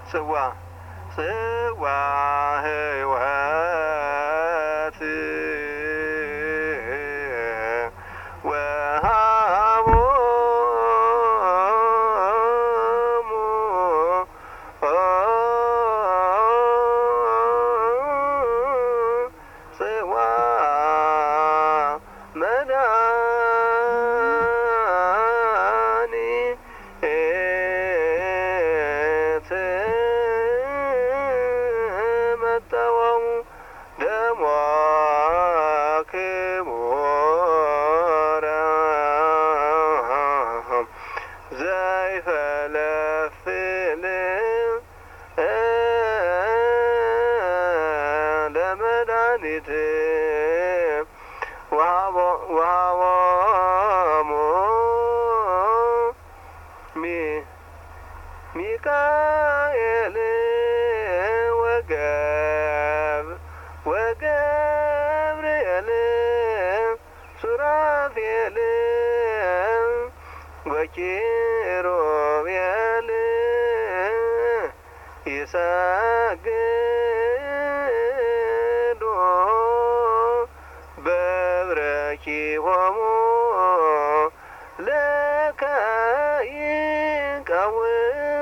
ጽዋ ጽዋ ሕይወት ወሃቦሙ ጽዋ መድኃኒት መጠወሙ ደሞ ክቡር ዘይፈለፍል ለመድኃኒት ወሃቦሙ ሚካኤል ወገብርኤል ሱራፌል ወኪሩቤል ይሰግዱ በብረኪሆሙ ለከ ይቀውሙ